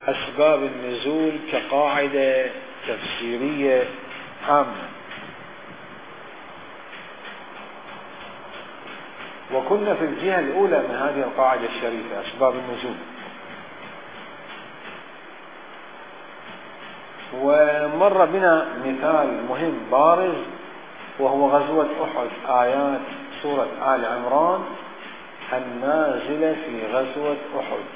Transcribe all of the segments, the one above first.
أسباب النزول كقاعدة تفسيرية عامة. وكنا في الجهة الأولى من هذه القاعدة الشريفة، أسباب النزول. ومر بنا مثال مهم بارز، وهو غزوة أحد، آيات سورة آل عمران النازلة في غزوة أحد،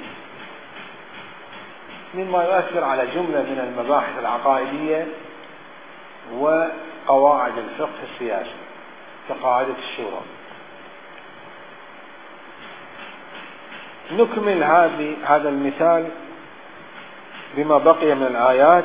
مما يؤثر على جملة من المباحث العقائدية وقواعد الفقه السياسي كقاعدة الشورى. نكمل هذا المثال بما بقي من الآيات.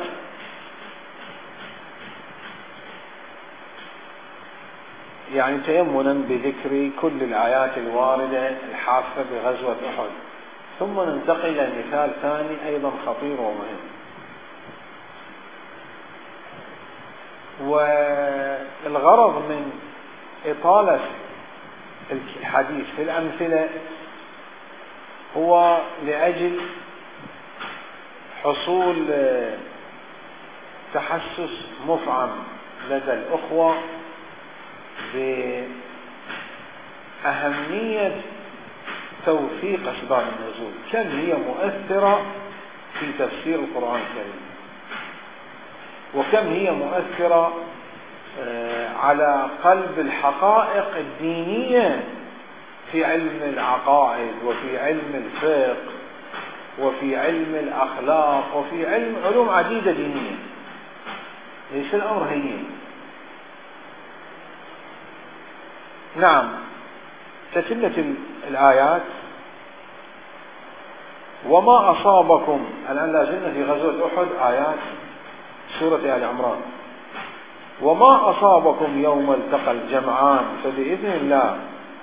يعني تيمنا بذكر كل الآيات الواردة الحافة بغزوة أحد، ثم ننتقل إلى مثال ثاني أيضا خطير ومهم. والغرض من إطالة الحديث في الأمثلة هو لأجل حصول تحسس مفعم لدى الأخوة بأهمية توثيق أسباب النزول، كم هي مؤثرة في تفسير القرآن الكريم، وكم هي مؤثرة على قلب الحقائق الدينية في علم العقائد وفي علم الفقه وفي علم الأخلاق وفي علوم عديدة دينية. ليس الأمر هين. نعم، تتمة الآيات: وما أصابكم، الآن لازلنا في غزوة أحد، آيات سورة آل عمران. وما أصابكم يوم التقى الجمعان فبإذن الله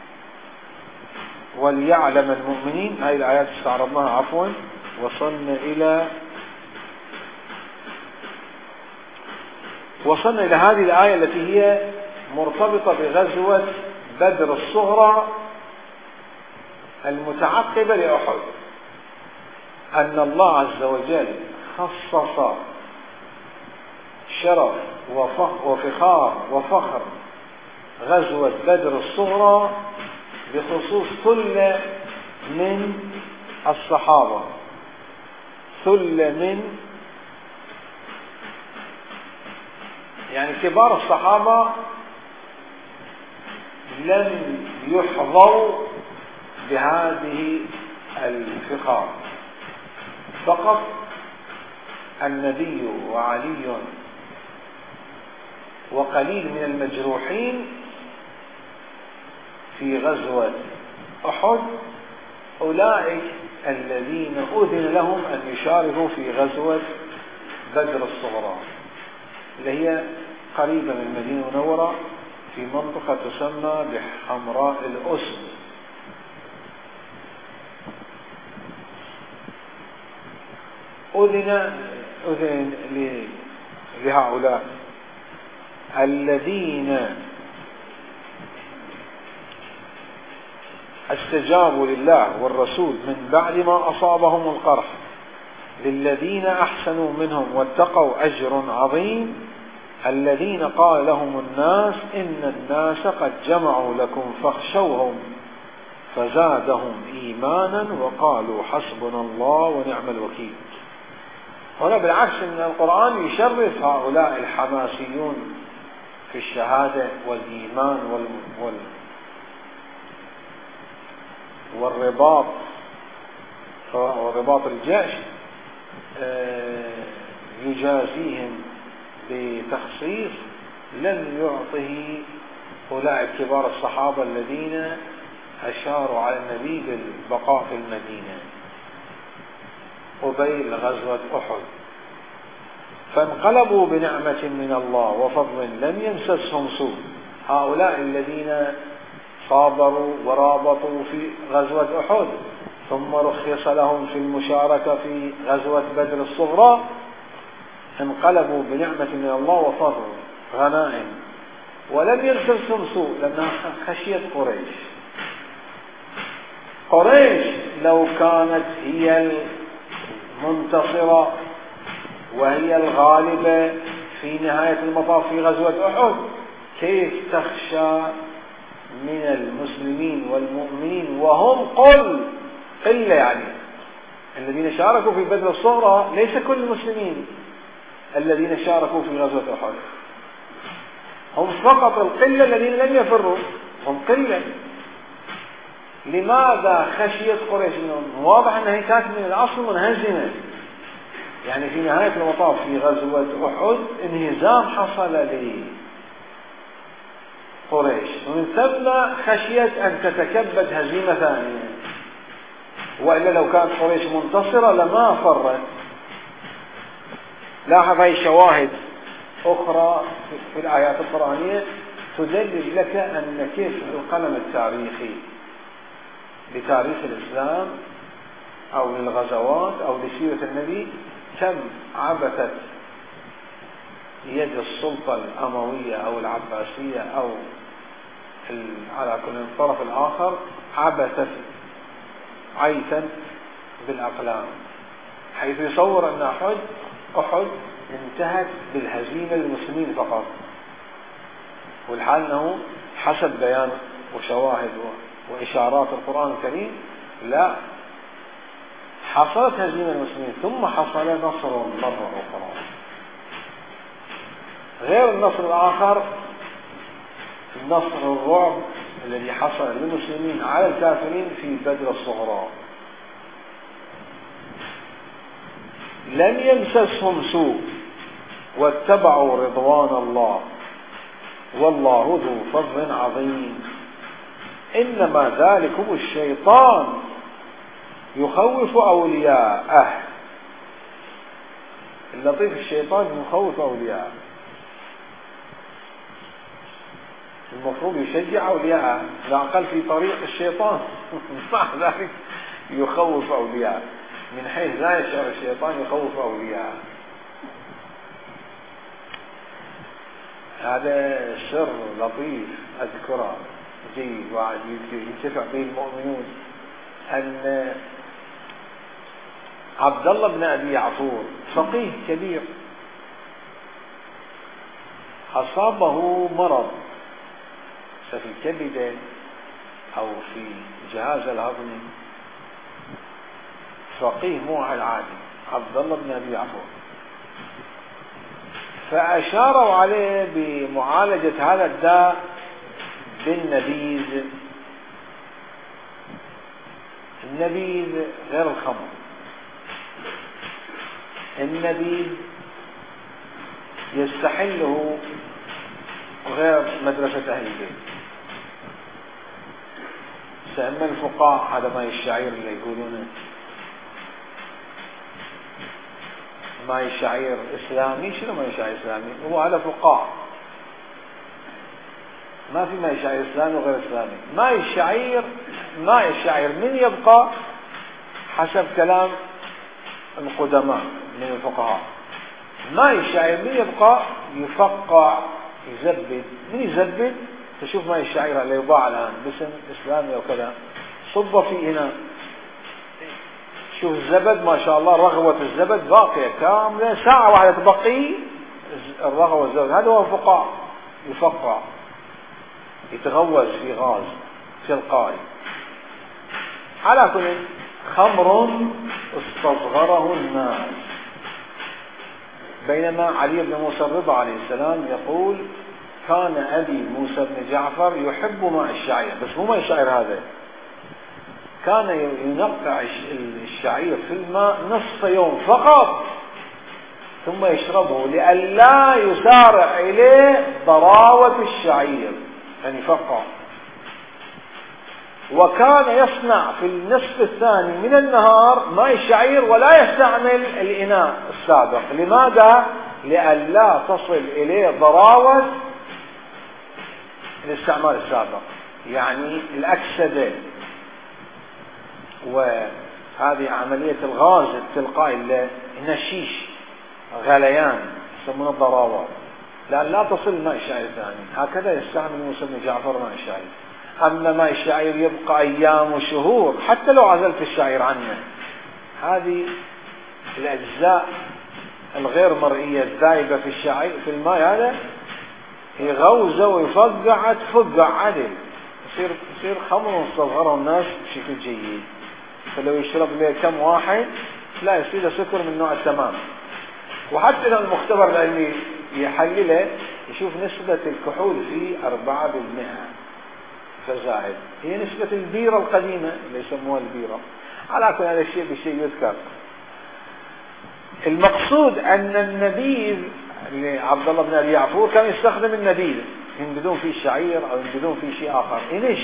وليعلم المؤمنين. هذه الآيات استعرضناها عفوا، وصلنا إلى هذه الآية التي هي مرتبطة بغزوة بدر الصغرى المتعقبة لأحد، أن الله عز وجل خصص شرف وفخار وفخر غزوة بدر الصغرى بخصوص ثلة من الصحابة، ثلة من يعني كبار الصحابة لم يحظوا بهذه الفخار، فقط النبي وعلي وقليل من المجروحين في غزوة أحد، أولئك الذين أذن لهم أن يشاركوا في غزوة بدر الصغرى، اللي هي قريبة من المدينة المنورة في منطقة تسمى بحمراء الأسد. أذن لهؤلاء الذين استجابوا لله والرسول من بعد ما أصابهم القرح، للذين أحسنوا منهم واتقوا أجر عظيم، الذين قال لهم الناس إن الناس قد جمعوا لكم فاخشوهم فزادهم إيمانا وقالوا حسبنا الله ونعم الوكيل. هنا بالعكس ان القرآن يشرف هؤلاء الحماسيون في الشهادة والإيمان والرباط ورباط الجيش، يجازيهم بتخصيص لم يعطه أولئك كبار الصحابة الذين أشاروا على النبي بالبقاء في المدينة قبيل غزوة أحد، فانقلبوا بنعمة من الله وفضل لم يمسسهم سوء. هؤلاء الذين صابروا ورابطوا في غزوة أحد ثم رخص لهم في المشاركة في غزوة بدر الصغرى، انقلبوا بنعمة من الله وفضل غنائم ولم يمسسهم سوء، لأنها خشية قريش لو كانت هي منتصرة وهي الغالبة في نهاية المطاف في غزوة أحد، كيف تخشى من المسلمين والمؤمنين وهم قلة يعني الذين شاركوا في بدر الصغرى، ليس كل المسلمين الذين شاركوا في غزوة أحد، هم فقط القلة الذين لم يفروا، هم قلة. لماذا خشيت قريش منهم؟ واضح أنها كانت من الأصل منهزمة، يعني في نهاية المطاف في غزوة أحد انهزام حصل لقريش، ومن ثم خشيت أن تتكبد هزيمة ثانية، وإلا لو كانت قريش منتصرة لما فرت. لاحظ هذه شواهد أخرى في الآيات القرآنية تدلل لك أن كيف القلم التاريخي لتاريخ الإسلام أو للغزوات أو لسيرة النبي كم عبثت يد السلطة الأموية أو العباسية أو على كل الطرف الآخر، عبثت عيثا بالأقلام، حيث يصور أن أحد انتهت بالهزيمة للمسلمين فقط، والحال أنه حسب بيان وشواهد وإشارات القرآن الكريم لا، حصلت هزيمة المسلمين ثم حصل نصر مرة أخرى. غير النصر الآخر، النصر الرعب الذي حصل للمسلمين على الكافرين في بدر الصغرى، لم يمسسهم سوء واتبعوا رضوان الله والله ذو فضل عظيم، إنما ذلكم الشيطان يخوف أولياءه. اللطيف الشيطان يخوف أولياءه، المفروض يشجع أولياءه، لا أقل في طريق الشيطان مع ذلك يخوف أولياءه، من حيث لا يشعر الشيطان يخوف أولياءه. هذا سر لطيف أذكره جيد وينتفع به المؤمنون، أن عبد الله بن أبي يعفور فقيه كبير أصابه مرض في الكبد أو في جهاز الهضمي، فقيه مو على العادي عبد الله بن أبي يعفور، فأشاروا عليه بمعالجة هذا الداء بالنبيذ. النبيذ غير الخمر، النبيذ يستحله غير مدرسة أهل البيت. سأما الفقهاء هذا ماء الشعير اللي يقولونه ماء الشعير إسلامي، شنو ماء الشعير إسلامي؟ هو هذا فقهاء، ما في ماء الشعير إسلامي وغير إسلامي. ماء الشعير من يبقى حسب كلام القدماء من الفقهاء، ماء الشعير من يبقى يفقع يزبد، من يزبد تشوف ماء الشعير اللي يباع الآن باسم إسلامي أو كذا، صب في إناء، شوف الزبد ما شاء الله، رغوة الزبد باقية كاملة، ساعة واحدة تبقي الرغوة والزبد. هذا هو الفقاع، يفقع يتغوز في غاز تلقائي. على كل خمر استصغره الناس، بينما علي بن موسى الرضا عليه السلام يقول كان أبي موسى بن جعفر يحب ماء الشعير، بس مو ماء الشعير هذا، كان ينقع الشعير في الماء نصف يوم فقط ثم يشربه لئلا يسارع إليه ضراوة الشعير، يعني فقط. وكان يصنع في النصف الثاني من النهار ماء الشعير ولا يستعمل الإناء السابق. لماذا؟ لئلا تصل إليه ضراوة الاستعمال السابق، يعني الأكسدة، وهذه عملية الغاز التلقائي النشيش غليان يسمونه الضراوة، لا تصل ماء الشعير الثاني. هكذا يستعمل موسى بن جعفر ماء الشعير. أما ماء الشعير يبقى أيام وشهور حتى لو عزلت الشعير عنه، هذه الأجزاء الغير مرئية الذايبة في الشعير في الماء هذا يغوزه ويفقع تفقع عدل، يصير خمر مصغره الناس بشكل جيد. فلو يشرب له كم واحد لا يصير سكر من نوع التمام. وحتى لو المختبر العلمي يحلله يشوف نسبة الكحول فيه 4% فزائد، هي نسبة البيرة القديمة اللي يسموها البيرة. على كل هذا الشيء بشيء يذكر. المقصود أن النبيذ عبد الله بن أبي يعفور كان يستخدم النبيذ ينبذون فيه الشعير أو ينبذون فيه شيء آخر،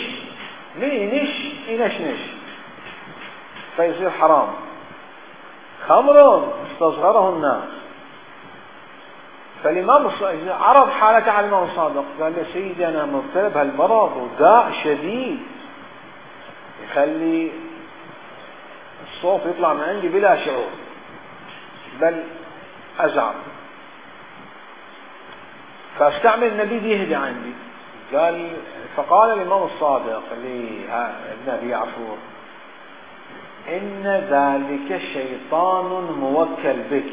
ينش فيصير حرام. خمر استصغره الناس. فالإمام عرض حالته على الإمام الصادق، قال له سيدي أنا مبتلى بهالمرض وداء شديد يخلي الصوت يطلع من عندي بلا شعور بل أزعر، فاستعمل النبيذ يهدي عندي. فقال الإمام الصادق لابن أبي يعفور إن ذلك شيطان موكل بك،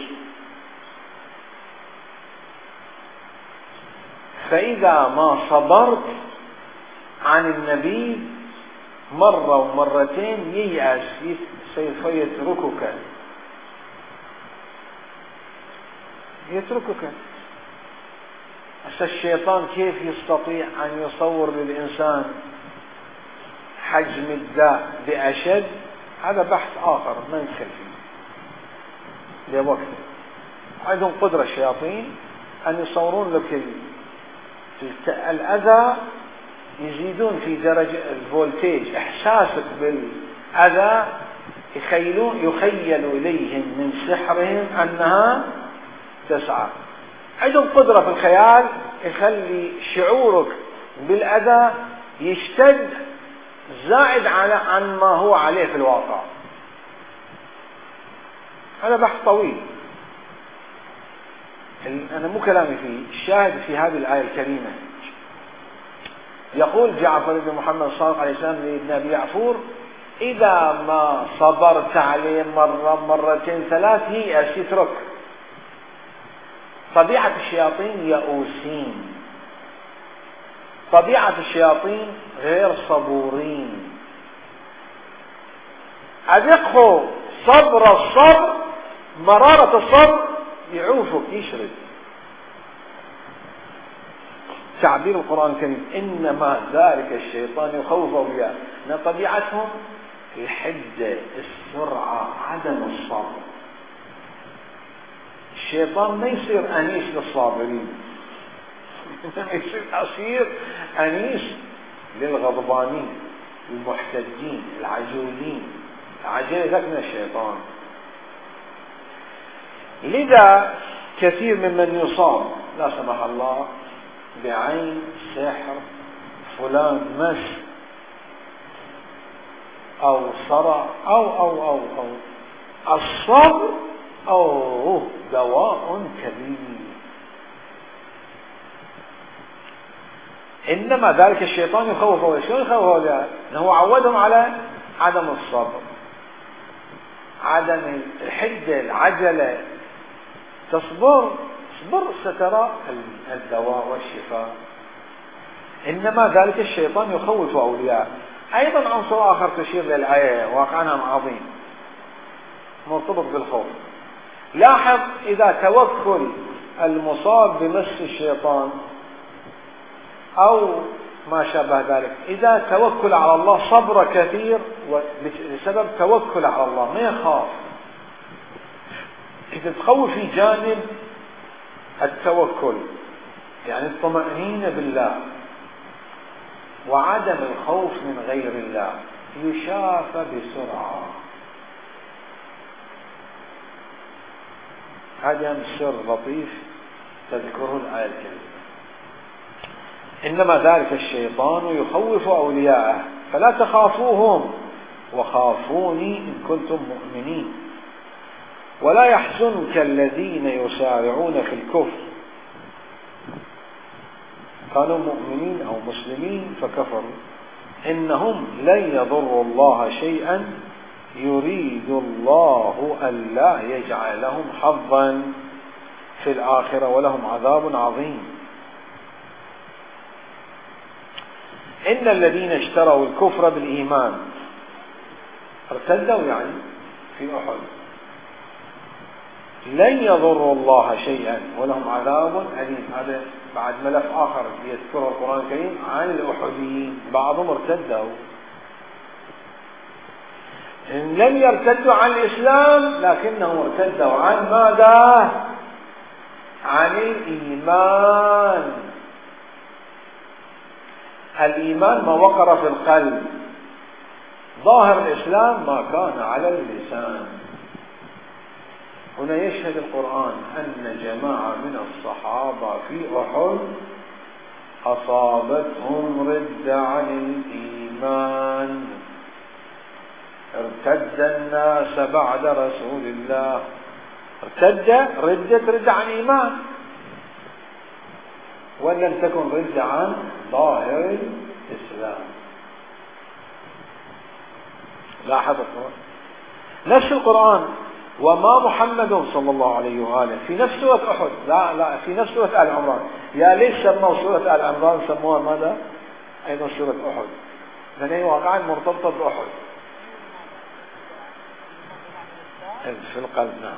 فإذا ما صبرت عن النبيذ مرة ومرتين ييأس سوف يتركك. الشيطان كيف يستطيع أن يصور للإنسان حجم الداء بأشد؟ هذا بحث آخر ما ندخل فيه لوقت. عندهم قدرة الشياطين أن يصورون لك الأذى، يزيدون في درجة الفولتيج إحساسك بالأذى، يخيل إليهم من سحرهم أنها تسعى. عندهم قدرة في الخيال يخلي شعورك بالأذى يشتد زائد عن ما هو عليه في الواقع. هذا بحث طويل، أنا مو كلامي فيه. الشاهد في هذه الآية الكريمة يقول جعفر بن محمد الصادق عليه السلام لابن أبي يعفور إذا ما صبرت عليه مرة مرتين ثلاث ييأس يترك. طبيعة الشياطين يئوسين، طبيعة الشياطين غير صبورين. أذقه الصبر مرارة الصبر يعوفك يشرد. تعبير القرآن الكريم إنما ذلك الشيطان يخوف أولياءه، أن طبيعتهم الحدة السرعة عدم الصبر. الشيطان ما يصير أنيس للصابرين، يصير أنيس للغضبانين المحتجين العجولين. العجلة ذاك من الشيطان. لذا كثير ممن يصاب لا سمح الله بعين سحر فلان مس أو صرع أو الصبر دواء كبير. إنما ذلك الشيطان يخوفه. شو يخوفه؟ أنه عودهم على عدم الصبر، عدم الحدة، العجلة. تصبر سترى الدواء والشفاء. إنما ذلك الشيطان يخوف أولياء. أيضا عنصر آخر تشير للآية واقعنا عظيم مرتبط بالخوف. لاحظ إذا توكل المصاب بمس الشيطان أو ما شابه ذلك، إذا توكل على الله صبر كثير بسبب توكل على الله ما يخاف. إذا تخوف في جانب التوكل يعني الطمأنينة بالله وعدم الخوف من غير الله يشافى بسرعة. هذا سر لطيف تذكره الآية الكريمة. إنما ذلك الشيطان يخوف أولياءه فلا تخافوهم وخافوني إن كنتم مؤمنين ولا يحزنك الذين يسارعون في الكفر. كانوا مؤمنين أو مسلمين فكفروا. إنهم لن يضروا الله شيئا يريد الله ألا يجعل لهم حظا في الآخرة ولهم عذاب عظيم. إن الذين اشتروا الكفر بالإيمان ارتدوا يعني في أحد لن يضروا الله شيئا ولهم عذاب أليم. هذا بعد ملف آخر يذكره القرآن الكريم عن الأحديين، بعضهم ارتدوا. إن لم يرتدوا عن الإسلام لكنهم ارتدوا عن ماذا؟ عن الإيمان. الإيمان ما وقر في القلب، ظاهر الإسلام ما كان على اللسان. هنا يشهد القرآن أن جماعة من الصحابة في أحد أصابتهم ردة عن الإيمان، ارتد الناس بعد رسول الله. ردة عن إيمان، ولم تكن ردة عن ظاهر الإسلام. لاحظ نفس القرآن وما محمد صلى الله عليه وآله في نفس سورة أحد، لا في نفس سورة آل عمران. يا ليش سموا سورة آل عمران سموها ماذا؟ أيضا سورة أحد، لأن هي واقعا مرتبطة بأحد في القلب. نعم،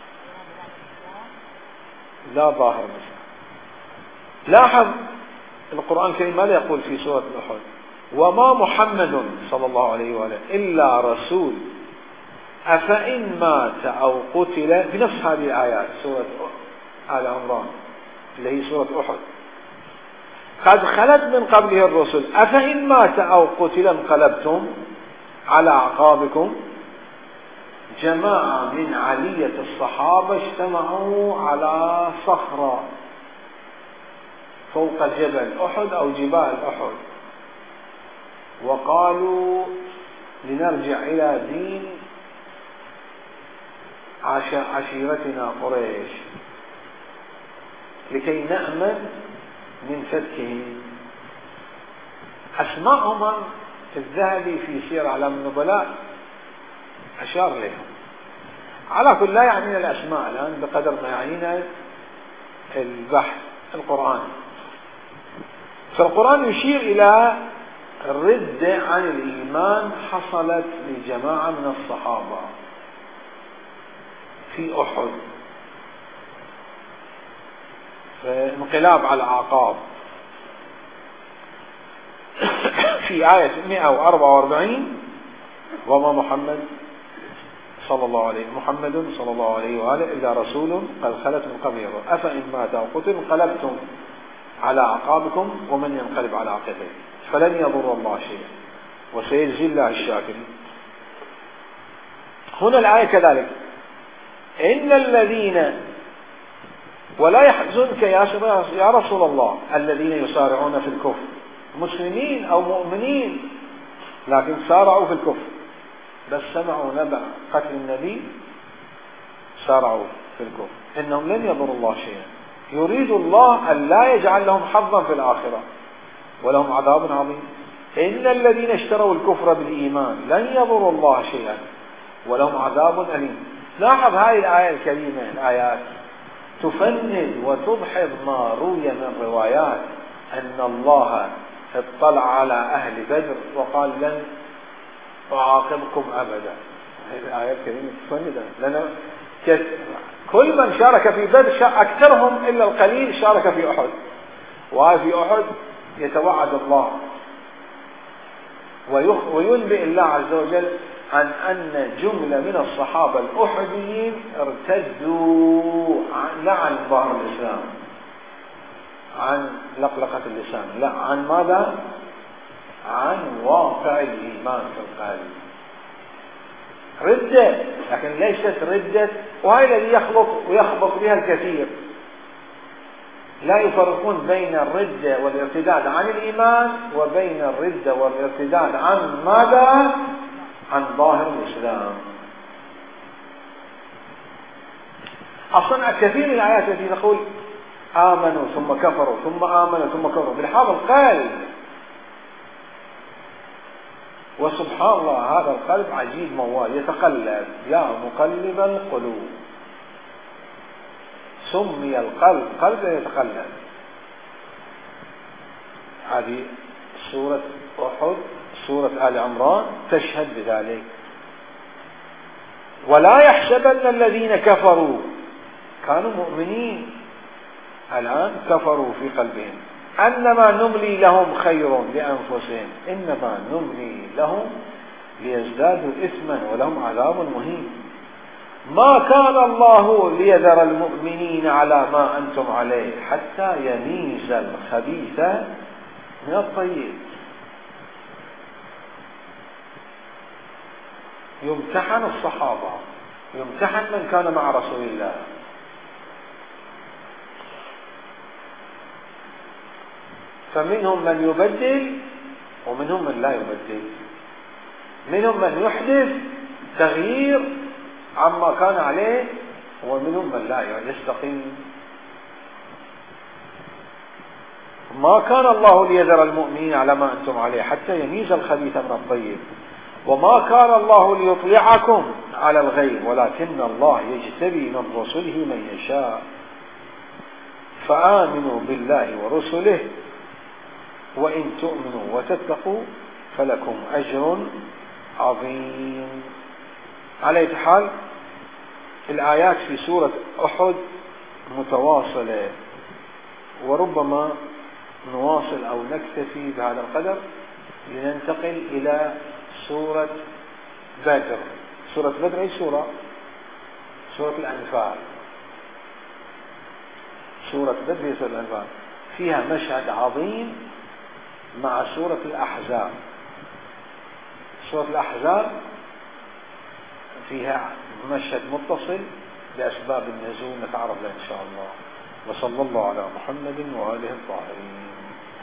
لا ظاهر مثلا. لاحظ القرآن الكريم ماذا يقول في سورة أحد؟ وما محمد صلى الله عليه وآله إلا رسول أفإن مات أو قتل، في نفس هذه الآيات سورة آل عمران اللي هي سورة أحد. قد خلت من قبله الرسل أفإن مات أو قتل انقلبتم على أعقابكم. جماعة من علية الصحابة اجتمعوا على صخرة فوق جبل أحد أو جبال أحد، وقالوا لنرجع إلى دين عشيرتنا قريش لكي نأمن من فتكهم. أسماءهم الذهبي في سير أعلام النبلاء أشار لهم. على كل لا يعنينا الأسماء الآن بقدر ما يعنينا البحث القرآني. فالقرآن يشير إلى الردة عن الإيمان حصلت لجماعة من الصحابة في أحد، فانقلاب على الأعقاب. في آية 144 وما محمد صلى الله عليه وآله إلا رسول قد خلت من قبله أفإن مات أو قتل انقلبتم على أعقابكم ومن ينقلب على عقبيه فلن يضر الله شيئا وسيجزي الله الشاكرين. هنا الآية كذلك إن الذين ولا يحزنك يا رسول الله الذين يسارعون في الكفر، مسلمين أو مؤمنين لكن سارعوا في الكفر، بس سمعوا نبأ قتل النبي سارعوا في الكفر. إنهم لن يضروا الله شيئا، يريد الله أن لا يجعل لهم حظا في الآخرة ولهم عذاب عظيم. إن الذين اشتروا الكفر بالإيمان لن يضروا الله شيئا ولهم عذاب أليم. لاحظ هذه الآية الكريمة، الآيات تفند وتضحض ما روي من روايات أن الله اطلع على أهل بدر وقال لن أعاقبكم أبدا. هذه الآية الكريمة تفند لنا كل من شارك في بدر أكثرهم إلا القليل شارك في أحد، وفي أحد يتوعد الله وينبئ الله عز وجل عن أن جملة من الصحابة الأحديين ارتدوا لا عن ظاهر الإسلام، عن لقلقة اللسان، لا عن ماذا؟ عن واقع الإيمان في القلب. ردة لكن ليست ردة، وهي الذي يخلط بها الكثير. لا يفرقون بين الردة والارتداد عن الإيمان وبين الردة والارتداد عن ماذا؟ عن ظاهر الإسلام. أصلا كثير من الآيات التي تقول آمنوا ثم كفروا ثم آمنوا ثم كفروا بالحاضر القلب، وسبحان الله هذا القلب عجيب موال يتقلب، يا مقلب القلوب. سمي القلب قلب يتقلب. هذه سورة أحد، سورة آل عمران تشهد بذلك. ولا يحسبن الذين كفروا، كانوا مؤمنين الآن كفروا في قلبهم، أنما نملي لهم خير لأنفسهم، إنما نملي لهم ليزدادوا إثما ولهم عذاب مهين. ما كان الله ليذر المؤمنين على ما أنتم عليه حتى يميز الخبيث من الطيب. يمتحن الصحابة، يمتحن من كان مع رسول الله. فمنهم من يبدل ومنهم من لا يبدل، منهم من يحدث تغيير عما كان عليه ومنهم من لا يستقيم. ما كان الله ليذر المؤمنين على ما أنتم عليه حتى يميز الخبيث من الطيب، وما كان الله ليطلعكم على الغيب ولكن الله يجتبي من رسله من يشاء، فآمنوا بالله ورسله وإن تؤمنوا وتتقوا فلكم أجر عظيم. على أي حال الآيات في سورة أحد متواصلة، وربما نواصل أو نكتفي بهذا القدر لننتقل إلى سورة بدر. سورة بدر أي سورة؟ سورة الأنفال. سورة بدر هي سورة الأنفال، فيها مشهد عظيم مع سورة الأحزاب. سورة الأحزاب فيها مشهد متصل بأسباب النزول نتعرف له إن شاء الله. وصلى الله على محمد وآله الطاهرين.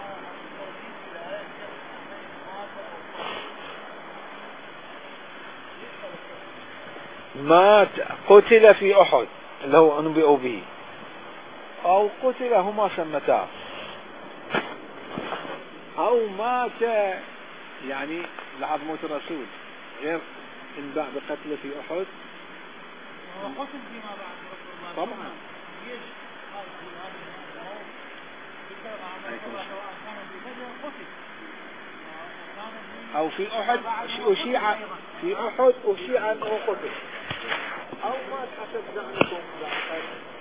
مات قتل في أحد اللي هو أنبئوا به، أو قتل هما سمتاه، أو مات يعني لحظ موت الرسول غير انباع بقتله في أحد. وقتل فيما بعد طبعا أو في أحد أشيع، في أحد أشيع أنه قتل، أو مات حسب زعمكم.